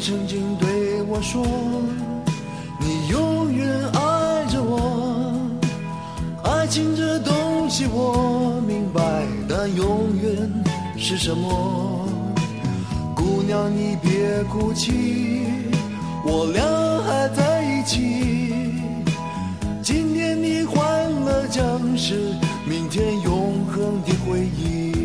曾经对我说，你永远爱着我。爱情这东西我明白，但永远是什么？姑娘你别哭泣，我俩还在一起。今天你欢乐将是明天永恒的回忆。